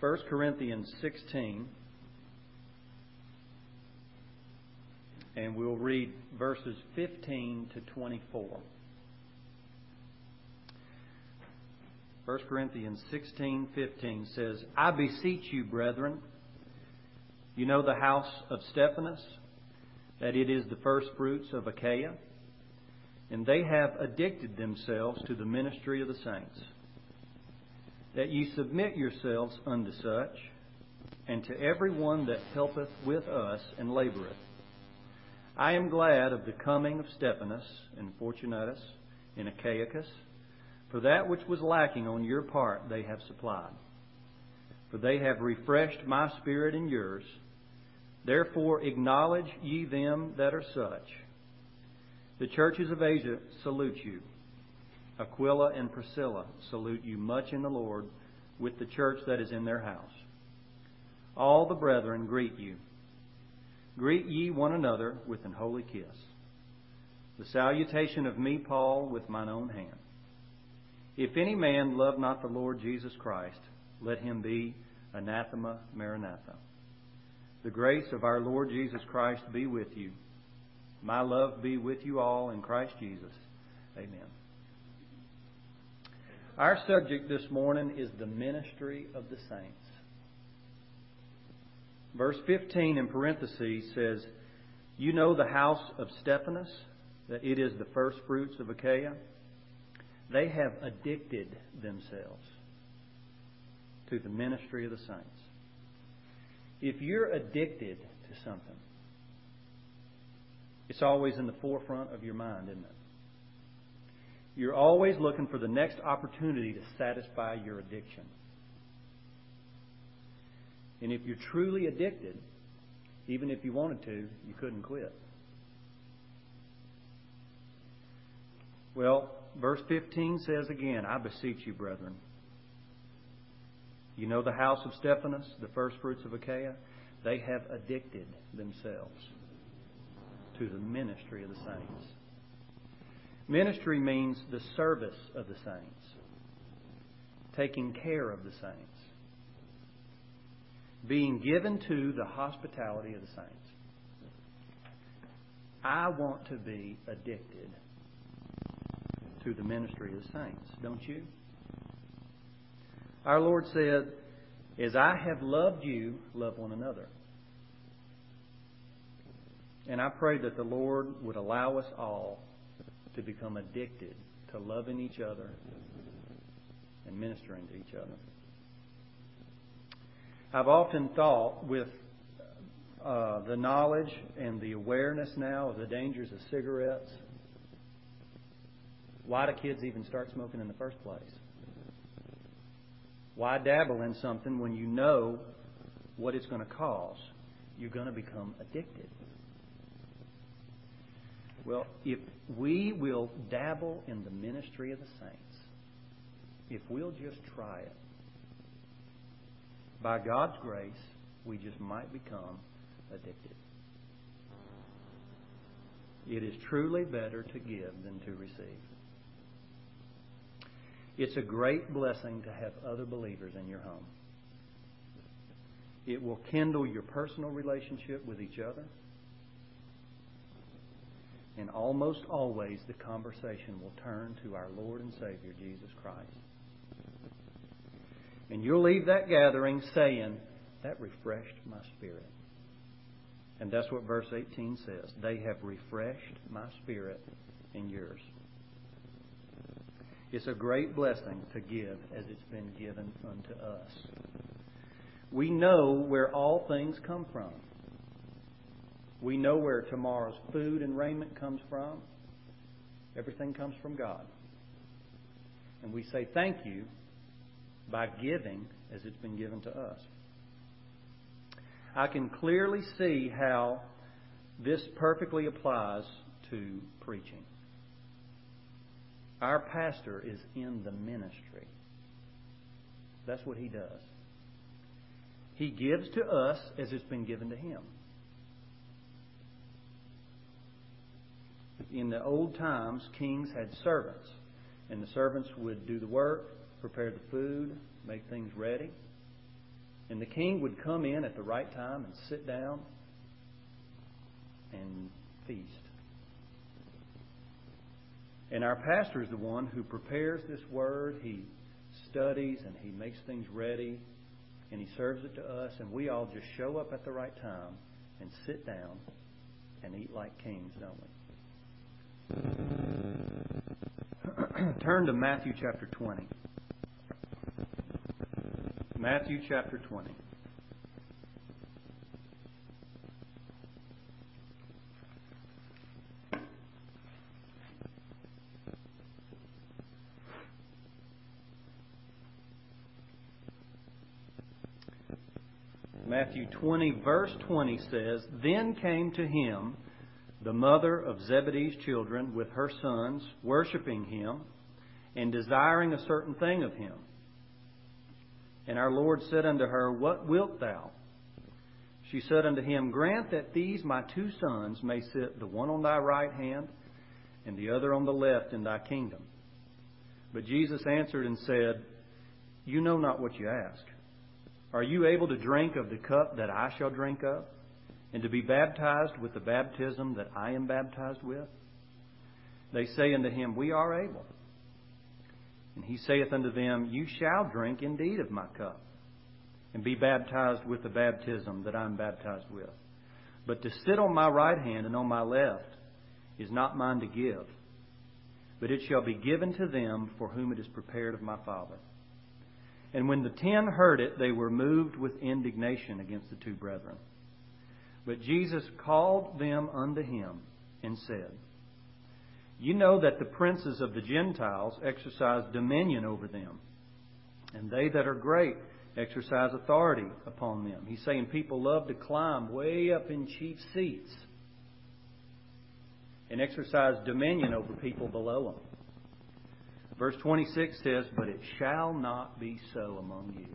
1 Corinthians 16, and we'll read verses 15 to 24. 1 Corinthians 16:15 says, I beseech you, brethren, you know the house of Stephanas, that it is the first fruits of Achaia, and they have addicted themselves to the ministry of the saints, that ye submit yourselves unto such, and to every one that helpeth with us and laboureth. I am glad of the coming of Stephanas and Fortunatus and Achaicus, for that which was lacking on your part they have supplied. For they have refreshed my spirit and yours. Therefore acknowledge ye them that are such. The churches of Asia salute you. Aquila and Priscilla salute you much in the Lord, with the church that is in their house. All the brethren greet you. Greet ye one another with an holy kiss. The salutation of me, Paul, with mine own hand. If any man love not the Lord Jesus Christ, let him be anathema maranatha. The grace of our Lord Jesus Christ be with you. My love be with you all in Christ Jesus. Amen. Our subject this morning is the ministry of the saints. Verse 15 in parentheses says, you know the house of Stephanas, that it is the first fruits of Achaia. They have addicted themselves to the ministry of the saints. If you're addicted to something, it's always in the forefront of your mind, isn't it? You're always looking for the next opportunity to satisfy your addiction. And if you're truly addicted, even if you wanted to, you couldn't quit. Well, verse 15 says again, I beseech you, brethren. You know the house of Stephanas, the first fruits of Achaia? They have addicted themselves to the ministry of the saints. Ministry means the service of the saints, taking care of the saints, being given to the hospitality of the saints. I want to be addicted to the ministry of the saints, don't you? Our Lord said, as I have loved you, love one another. And I pray that the Lord would allow us all to become addicted to loving each other and ministering to each other. I've often thought, with the knowledge and the awareness now of the dangers of cigarettes, why do kids even start smoking in the first place? Why dabble in something when you know what it's going to cause? You're going to become addicted. Well, if we will dabble in the ministry of the saints, if we'll just try it, by God's grace, we just might become addicted. It is truly better to give than to receive. It's a great blessing to have other believers in your home. It will kindle your personal relationship with each other. And almost always the conversation will turn to our Lord and Savior, Jesus Christ. And you'll leave that gathering saying, that refreshed my spirit. And that's what verse 18 says. They have refreshed my spirit and yours. It's a great blessing to give as it's been given unto us. We know where all things come from. We know where tomorrow's food and raiment comes from. Everything comes from God. And we say thank you by giving as it's been given to us. I can clearly see how this perfectly applies to preaching. Our pastor is in the ministry. That's what he does. He gives to us as it's been given to him. In the old times, kings had servants, and the servants would do the work, prepare the food, make things ready. And the king would come in at the right time and sit down and feast. And our pastor is the one who prepares this word. He studies and he makes things ready and he serves it to us, and we all just show up at the right time and sit down and eat like kings, don't we? Turn to Matthew chapter 20. Matthew chapter 20. Matthew 20, verse 20 says, Then came to him the mother of Zebedee's children with her sons, worshiping him and desiring a certain thing of him. And our Lord said unto her, What wilt thou? She said unto him, Grant that these my two sons may sit the one on thy right hand and the other on the left in thy kingdom. But Jesus answered and said, You know not what you ask. Are you able to drink of the cup that I shall drink of, and to be baptized with the baptism that I am baptized with? They say unto him, We are able. And he saith unto them, You shall drink indeed of my cup, and be baptized with the baptism that I am baptized with. But to sit on my right hand and on my left is not mine to give, but it shall be given to them for whom it is prepared of my Father. And when the 10 heard it, they were moved with indignation against the two brethren. But Jesus called them unto him and said, You know that the princes of the Gentiles exercise dominion over them, and they that are great exercise authority upon them. He's saying people love to climb way up in chief seats and exercise dominion over people below them. Verse 26 says, But it shall not be so among you.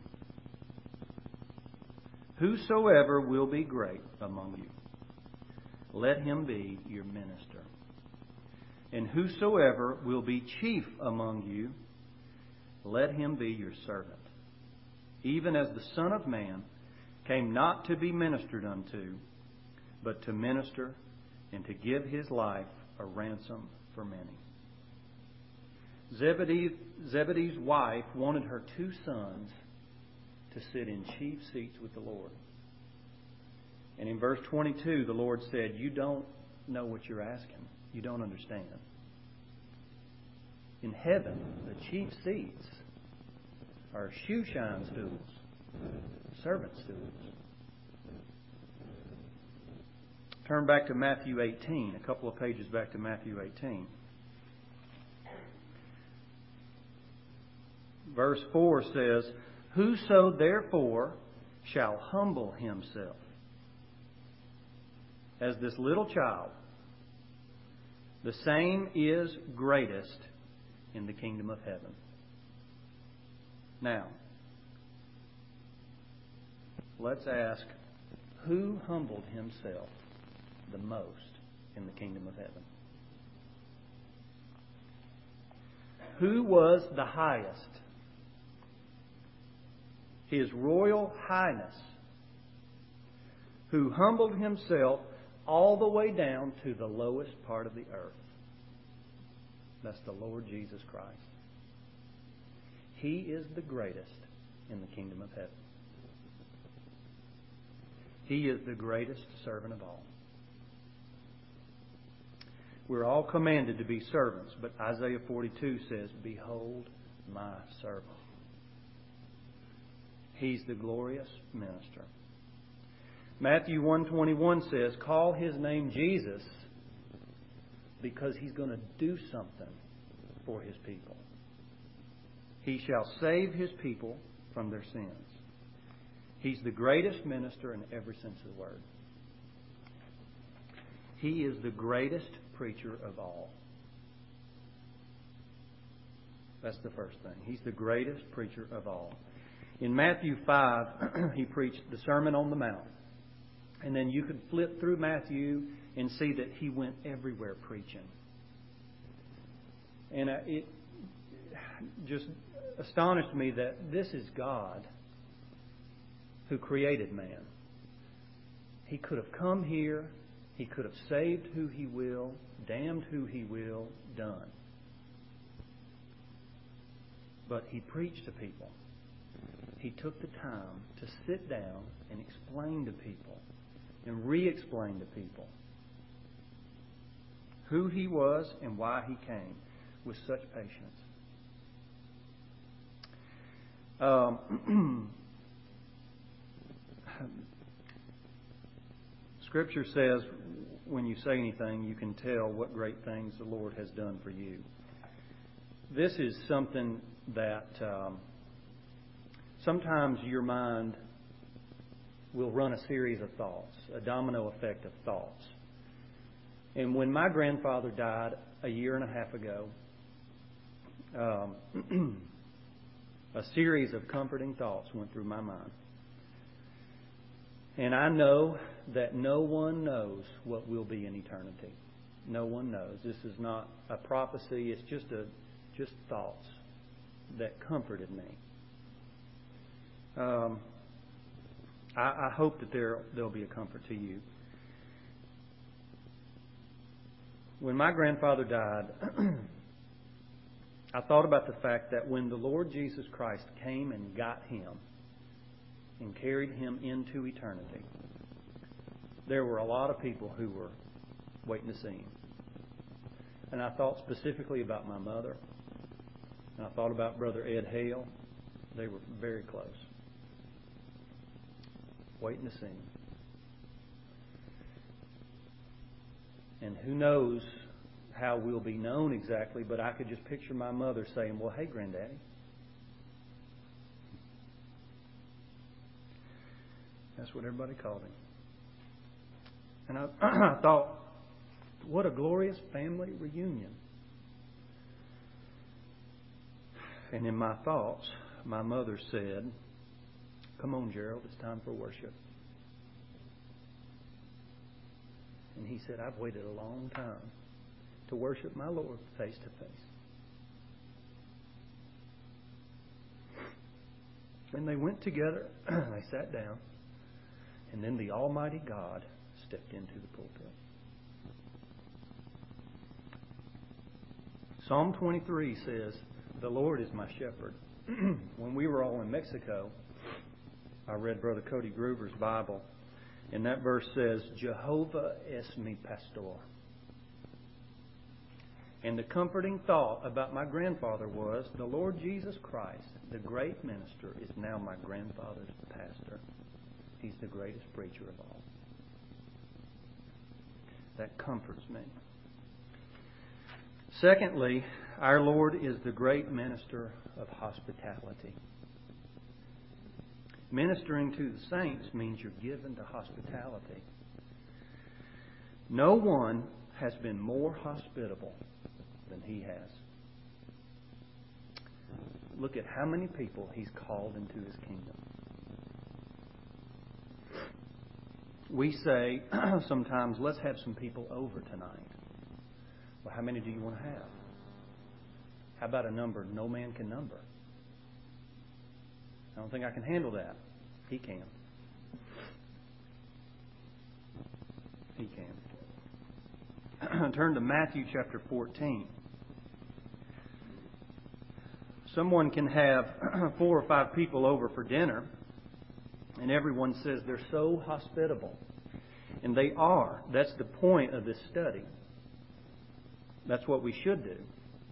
Whosoever will be great among you, let him be your minister. And whosoever will be chief among you, let him be your servant. Even as the Son of Man came not to be ministered unto, but to minister and to give his life a ransom for many. Zebedee's wife wanted her two sons to sit in chief seats with the Lord. And in verse 22, the Lord said, You don't know what you're asking. You don't understand. In heaven, the chief seats are shoe shine stools, servant stools. Turn back to Matthew 18, a couple of pages back to Matthew 18. Verse 4 says, Whoso therefore shall humble himself as this little child, the same is greatest in the kingdom of heaven. Now, let's ask, who humbled himself the most in the kingdom of heaven? Who was the highest? His Royal Highness, who humbled himself all the way down to the lowest part of the earth. That's the Lord Jesus Christ. He is the greatest in the kingdom of heaven. He is the greatest servant of all. We're all commanded to be servants, but Isaiah 42 says, Behold my servant. He's the glorious minister. Matthew 1:21 says, Call his name Jesus, because he's going to do something for his people. He shall save his people from their sins. He's the greatest minister in every sense of the word. He is the greatest preacher of all. That's the first thing. He's the greatest preacher of all. In Matthew 5, he preached the Sermon on the Mount. And then you could flip through Matthew and see that he went everywhere preaching. And it just astonished me that this is God who created man. He could have come here. He could have saved who He will, damned who He will, done. But He preached to people. He took the time to sit down and explain to people and re-explain to people who He was and why He came with such patience. Scripture says when you say anything, you can tell what great things the Lord has done for you. This is something that sometimes your mind will run a series of thoughts, a domino effect of thoughts. And when my grandfather died a year and a half ago, a series of comforting thoughts went through my mind. And I know that no one knows what will be in eternity. No one knows. This is not a prophecy. It's just thoughts that comforted me. I hope that there'll be a comfort to you. When my grandfather died, I thought about the fact that when the Lord Jesus Christ came and got him and carried him into eternity, there were a lot of people who were waiting to see him. And I thought specifically about my mother. And I thought about Brother Ed Hale. They were very close. Waiting to see him. And who knows how we'll be known exactly, but I could just picture my mother saying, "Well, hey, Granddaddy." That's what everybody called him. And I thought, what a glorious family reunion. And in my thoughts, my mother said, "Come on, Gerald, it's time for worship." And he said, "I've waited a long time to worship my Lord face to face." And they went together, they sat down, and then the Almighty God stepped into the pulpit. Psalm 23 says, "The Lord is my shepherd." When we were all in Mexico, I read Brother Cody Groover's Bible, and that verse says, "Jehovah es mi pastor." And the comforting thought about my grandfather was, the Lord Jesus Christ, the great minister, is now my grandfather's pastor. He's the greatest preacher of all. That comforts me. Secondly, our Lord is the great minister of hospitality. Ministering to the saints means you're given to hospitality. No one has been more hospitable than He has. Look at how many people He's called into His kingdom. We say sometimes, "Let's have some people over tonight." Well, how many do you want to have? How about a number no man can number? I don't think I can handle that. He can. He can. Turn to Matthew chapter 14. Someone can have 4 or 5 people over for dinner, and everyone says they're so hospitable. And they are. That's the point of this study. That's what we should do.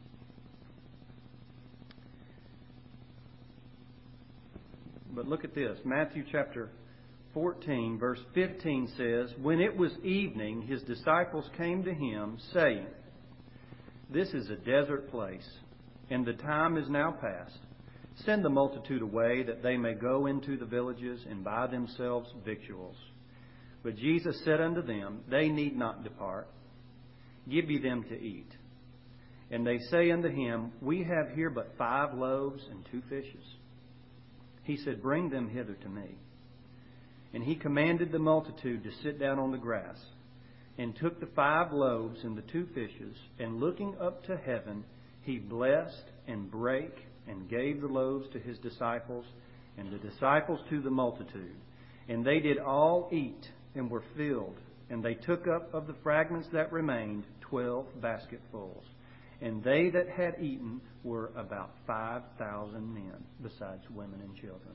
But look at this. Matthew chapter 14, verse 15 says, "When it was evening, His disciples came to Him, saying, 'This is a desert place, and the time is now past. Send the multitude away, that they may go into the villages and buy themselves victuals.' But Jesus said unto them, They need not depart. Give ye them to eat. And they say unto Him, We have here but 5 loaves and 2 fishes. He said, Bring them hither to me. And He commanded the multitude to sit down on the grass, and took the 5 loaves and the 2 fishes, and looking up to heaven, He blessed and brake and gave the loaves to His disciples, and the disciples to the multitude. And they did all eat and were filled. And they took up of the fragments that remained 12 basketfuls. And they that had eaten were about 5,000 men, besides women and children.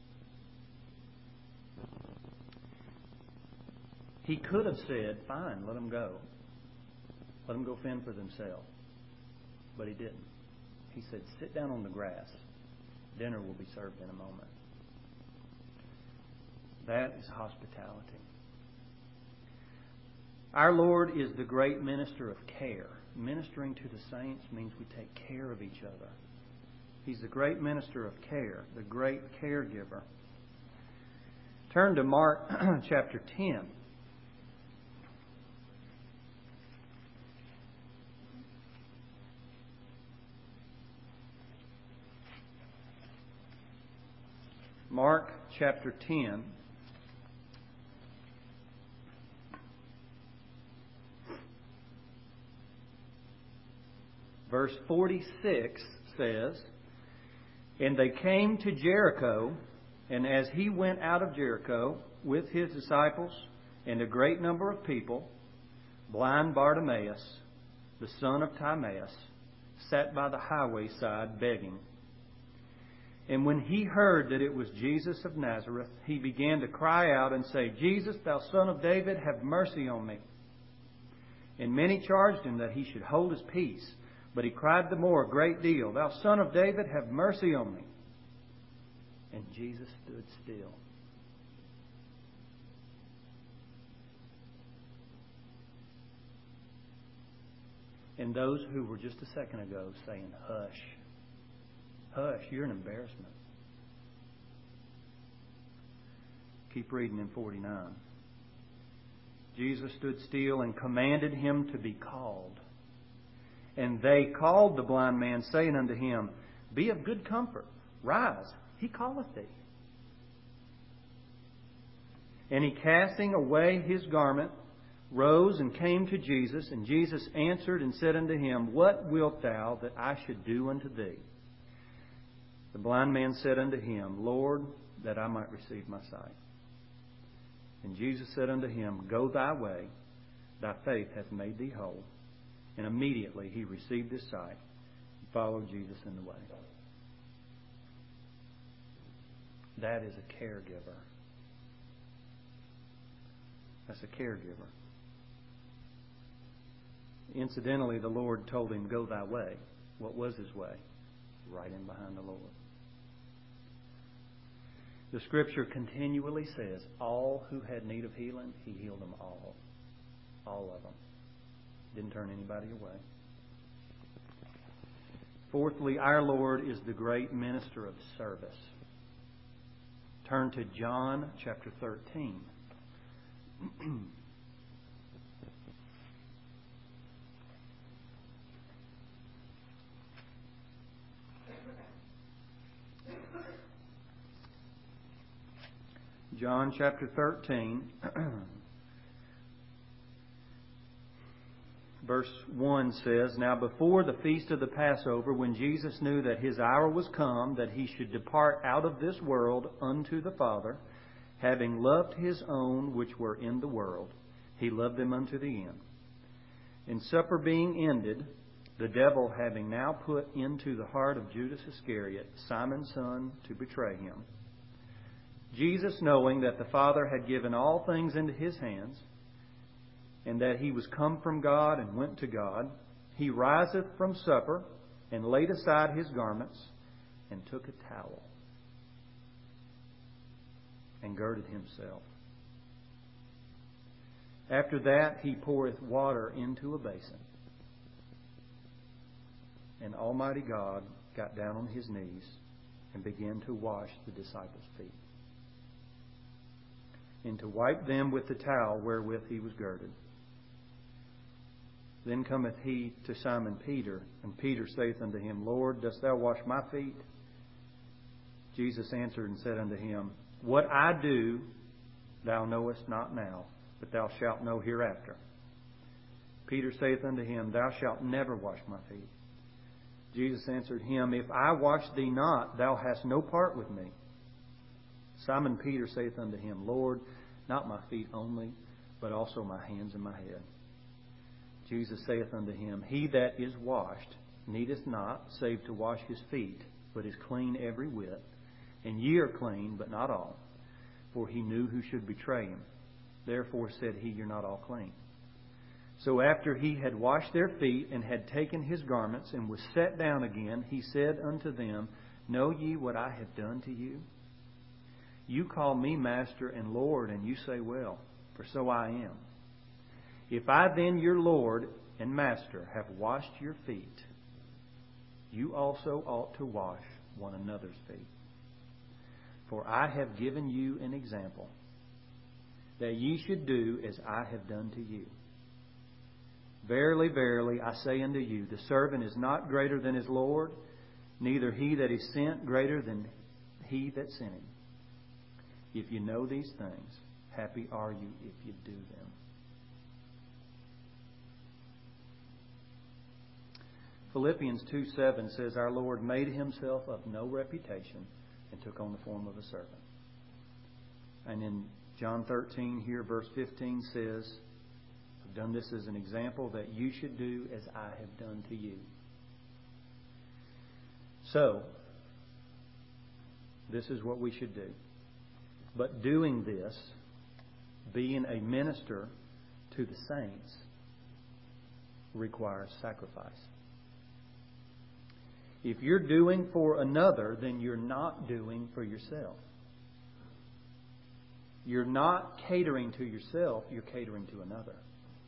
He could have said, fine, let them go. Let them go fend for themselves. But he didn't. He said, sit down on the grass. Dinner will be served in a moment. That is hospitality. Our Lord is the great minister of care. Ministering to the saints means we take care of each other. He's the great minister of care, the great caregiver. Turn to Mark chapter 10. Mark chapter 10. Verse 46 says, And they came to Jericho, and as he went out of Jericho with his disciples and a great number of people, blind Bartimaeus, the son of Timaeus, sat by the highway side begging. And when he heard that it was Jesus of Nazareth, he began to cry out and say, Jesus, thou son of David, have mercy on me. And many charged him that he should hold his peace. But he cried the more a great deal, Thou son of David, have mercy on me. And Jesus stood still. And those who were just a second ago saying, Hush, hush, you're an embarrassment. Keep reading in 49. Jesus stood still and commanded him to be called. And they called the blind man, saying unto him, Be of good comfort, rise, he calleth thee. And he, casting away his garment, rose and came to Jesus. And Jesus answered and said unto him, What wilt thou that I should do unto thee? The blind man said unto him, Lord, that I might receive my sight. And Jesus said unto him, Go thy way, thy faith hath made thee whole. And immediately he received his sight and followed Jesus in the way. That is a caregiver. That's a caregiver. Incidentally, the Lord told him, Go thy way. What was his way? Right in behind the Lord. The Scripture continually says, all who had need of healing, he healed them all. All of them. Didn't turn anybody away. Fourthly, our Lord is the great minister of service. Turn to John chapter 13. John chapter 13. Verse 1 says, Now before the feast of the Passover, when Jesus knew that his hour was come, that he should depart out of this world unto the Father, having loved his own which were in the world, he loved them unto the end. And supper being ended, the devil having now put into the heart of Judas Iscariot, Simon's son, to betray him, Jesus, knowing that the Father had given all things into his hands, and that he was come from God and went to God, he riseth from supper, and laid aside his garments, and took a towel, and girded himself. After that he poureth water into a basin. And Almighty God got down on his knees, and began to wash the disciples' feet, and to wipe them with the towel wherewith he was girded. Then cometh he to Simon Peter, and Peter saith unto him, Lord, dost thou wash my feet? Jesus answered and said unto him, What I do thou knowest not now, but thou shalt know hereafter. Peter saith unto him, Thou shalt never wash my feet. Jesus answered him, If I wash thee not, thou hast no part with me. Simon Peter saith unto him, Lord, not my feet only, but also my hands and my head. Jesus saith unto him, He that is washed needeth not, save to wash his feet, but is clean every whit. And ye are clean, but not all. For he knew who should betray him. Therefore said he, You're not all clean. So after he had washed their feet, and had taken his garments, and was set down again, he said unto them, Know ye what I have done to you? You call me Master and Lord, and you say, Well, for so I am. If I then, your Lord and Master, have washed your feet, you also ought to wash one another's feet. For I have given you an example, that ye should do as I have done to you. Verily, verily, I say unto you, the servant is not greater than his Lord, neither he that is sent greater than he that sent him. If you know these things, happy are you if you do them. Philippians 2:7 says, Our Lord made himself of no reputation and took on the form of a servant. And in John 13 here, verse 15 says, I've done this as an example that you should do as I have done to you. So, this is what we should do. But doing this, being a minister to the saints, requires sacrifice. If you're doing for another, then you're not doing for yourself. You're not catering to yourself, you're catering to another.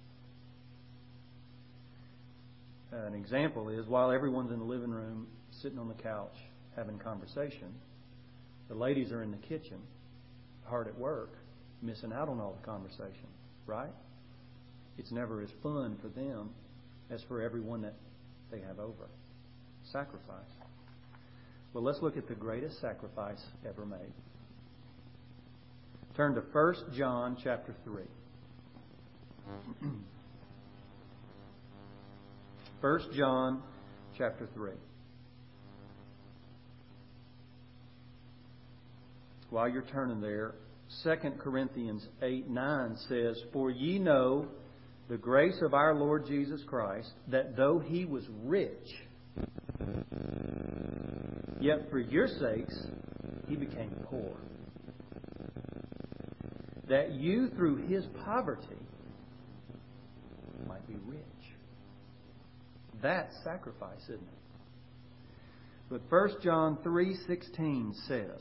An example is, while everyone's in the living room, sitting on the couch, having conversation, the ladies are in the kitchen, hard at work, missing out on all the conversation, right? It's never as fun for them as for everyone that they have over. Sacrifice. Well, let's look at the greatest sacrifice ever made. Turn to 1 John chapter 3. 1 John chapter 3. While you're turning there, 2 Corinthians 8:9 says, For ye know the grace of our Lord Jesus Christ, that though he was rich, yet for your sakes he became poor, that you through his poverty might be rich. That's sacrifice, isn't it? But 1 John 3:16 says,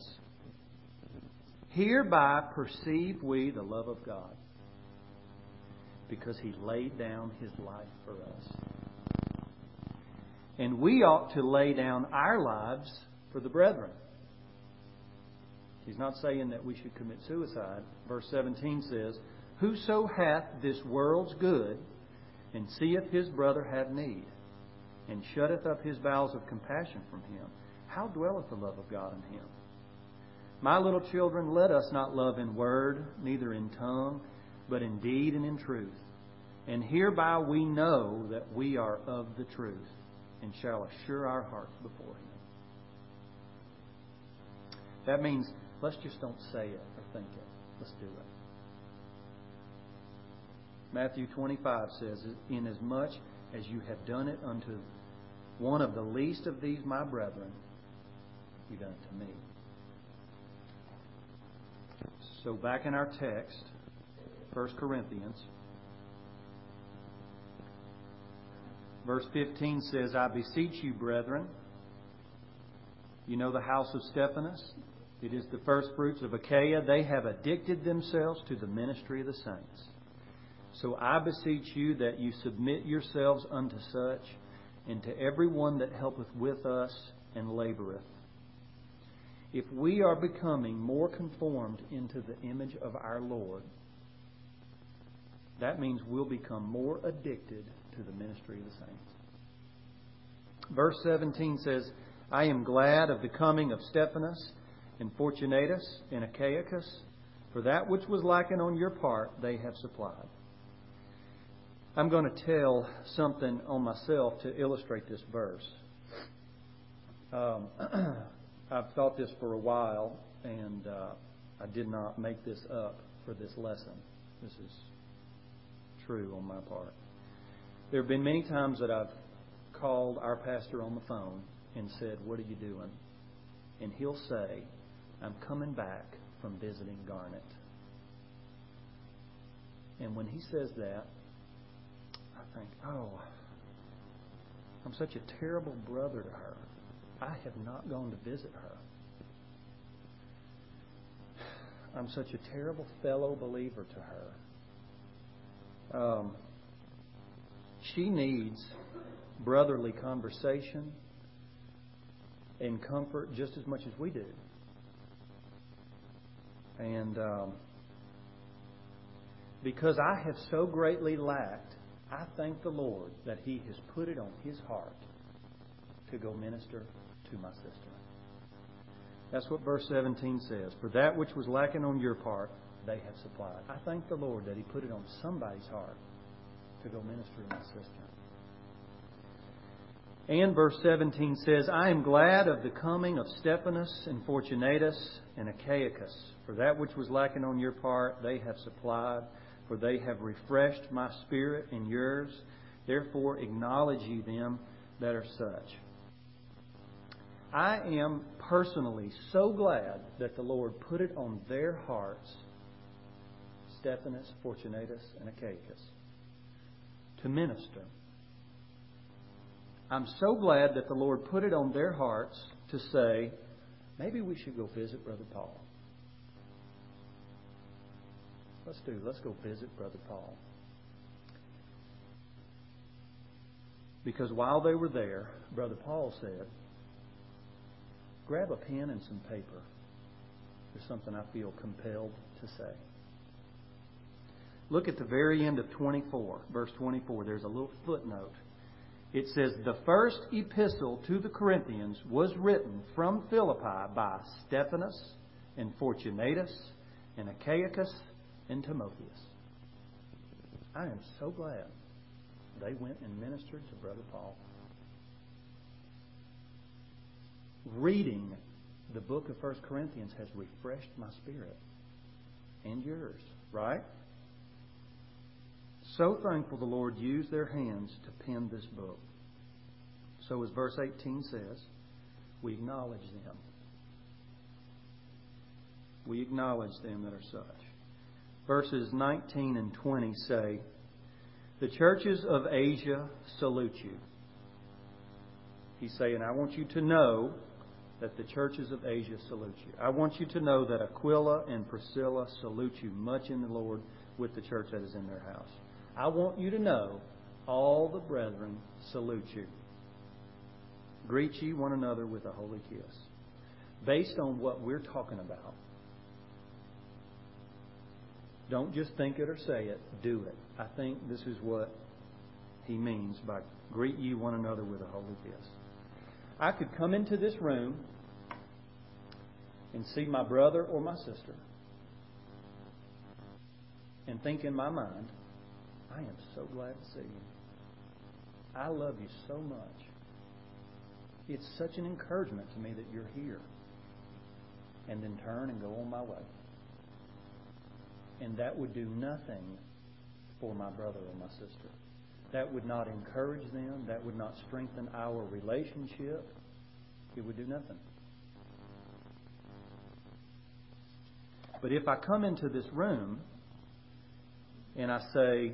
Hereby perceive we the love of God, because he laid down his life for us. And we ought to lay down our lives for the brethren. He's not saying that we should commit suicide. Verse 17 says, Whoso hath this world's good, and seeth his brother have need, and shutteth up his bowels of compassion from him, how dwelleth the love of God in him? My little children, let us not love in word, neither in tongue, but in deed and in truth. And hereby we know that we are of the truth, and shall assure our hearts before him. That means, let's just don't say it or think it. Let's do it. Matthew 25 says, Inasmuch as you have done it unto one of the least of these my brethren, you've done it to me. So back in our text, 1 Corinthians, verse 15 says, I beseech you, brethren. You know the house of Stephanas? It is the first fruits of Achaia. They have addicted themselves to the ministry of the saints. So I beseech you that you submit yourselves unto such, and to every one that helpeth with us and laboureth. If we are becoming more conformed into the image of our Lord, that means we'll become more addicted to the ministry of the saints. Verse 17 says, I am glad of the coming of Stephanas and Fortunatus and Achaicus, for that which was lacking on your part they have supplied. I'm going to tell something on myself to illustrate this verse. I've thought this for a while, and I did not make this up for this lesson. This is true on my part. There have been many times that I've called our pastor on the phone and said, "What are you doing?" And he'll say, "I'm coming back from visiting Garnet." And when he says that, I think, oh, I'm such a terrible brother to her. I have not gone to visit her. I'm such a terrible fellow believer to her. She needs brotherly conversation and comfort just as much as we do. And because I have so greatly lacked, I thank the Lord that He has put it on His heart to go minister to my sister. That's what verse 17 says. For that which was lacking on your part, they have supplied. I thank the Lord that He put it on somebody's heart to go minister to my sister. And verse 17 says, I am glad of the coming of Stephanas and Fortunatus and Achaicus. For that which was lacking on your part, they have supplied. For they have refreshed my spirit and yours. Therefore acknowledge ye them that are such. I am personally so glad that the Lord put it on their hearts, Stephanas, Fortunatus, and Achaicus, to minister. I'm so glad that the Lord put it on their hearts to say, maybe we should go visit Brother Paul. Let's go visit Brother Paul. Because while they were there, Brother Paul said, grab a pen and some paper. There's something I feel compelled to say. Look at the very end of 24, verse 24. There's a little footnote. It says, the first epistle to the Corinthians was written from Philippi by Stephanas and Fortunatus and Achaicus and Timotheus. I am so glad they went and ministered to Brother Paul. Reading the book of 1 Corinthians has refreshed my spirit and yours, right? So thankful the Lord used their hands to pen this book. So as verse 18 says, we acknowledge them. We acknowledge them that are such. Verses 19 and 20 say, the churches of Asia salute you. He's saying, I want you to know that the churches of Asia salute you. I want you to know that Aquila and Priscilla salute you much in the Lord with the church that is in their house. I want you to know all the brethren salute you. Greet ye one another with a holy kiss. Based on what we're talking about, don't just think it or say it, do it. I think this is what he means by greet ye one another with a holy kiss. I could come into this room and see my brother or my sister and think in my mind, I am so glad to see you. I love you so much. It's such an encouragement to me that you're here. And then turn and go on my way. And that would do nothing for my brother or my sister. That would not encourage them. That would not strengthen our relationship. It would do nothing. But if I come into this room and I say,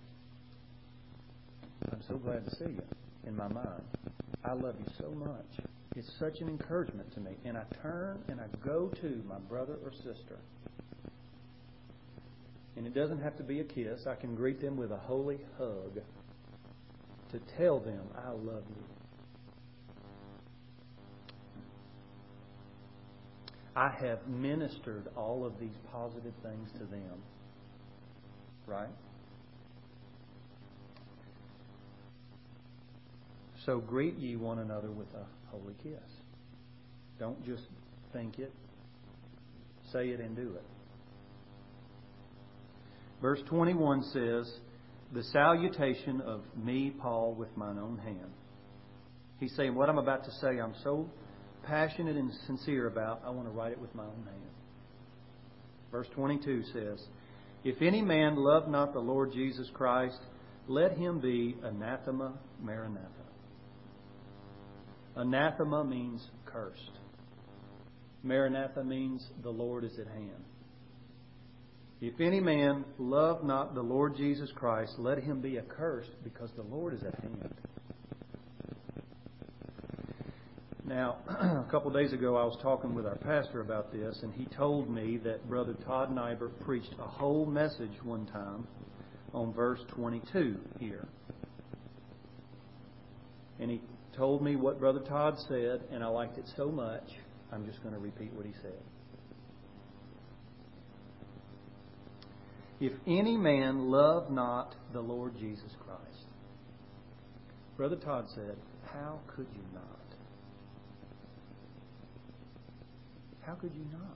I'm so glad to see you, in my mind, I love you so much. It's such an encouragement to me. And I turn and I go to my brother or sister. And it doesn't have to be a kiss. I can greet them with a holy hug to tell them I love you. I have ministered all of these positive things to them. Right? So greet ye one another with a holy kiss. Don't just think it. Say it and do it. Verse 21 says, the salutation of me, Paul, with mine own hand. He's saying, what I'm about to say, I'm so passionate and sincere about, I want to write it with my own hand. Verse 22 says, If any man love not the Lord Jesus Christ, let him be anathema maranatha. Anathema means cursed. Maranatha means the Lord is at hand. If any man love not the Lord Jesus Christ, let him be accursed, because the Lord is at hand. Now, a couple of days ago I was talking with our pastor about this, and he told me that Brother Todd Nyberg preached a whole message one time on verse 22 here. And he told me what Brother Todd said, and I liked it so much, I'm just going to repeat what he said. If any man love not the Lord Jesus Christ. Brother Todd said, how could you not? How could you not?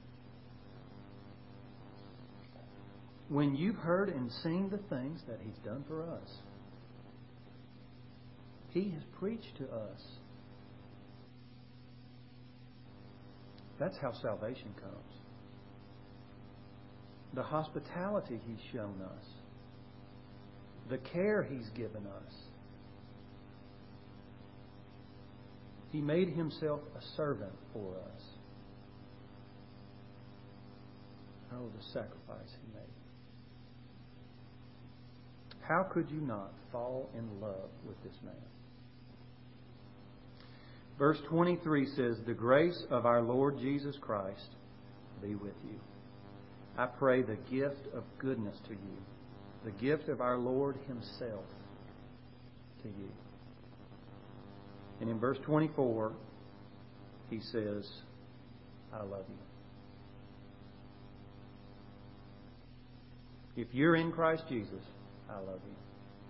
When you've heard and seen the things that He's done for us, He has preached to us. That's how salvation comes. The hospitality He's shown us. The care He's given us. He made Himself a servant for us. Oh, the sacrifice He made. How could you not fall in love with this man? Verse 23 says, The grace of our Lord Jesus Christ be with you. I pray the gift of goodness to you, the gift of our Lord Himself to you. And in verse 24, He says, I love you. If you're in Christ Jesus, I love you.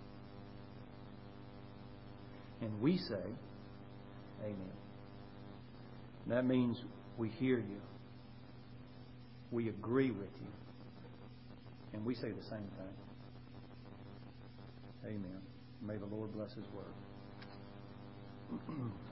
And we say, Amen. And that means we hear you. We agree with you. And we say the same thing. Amen. May the Lord bless His word.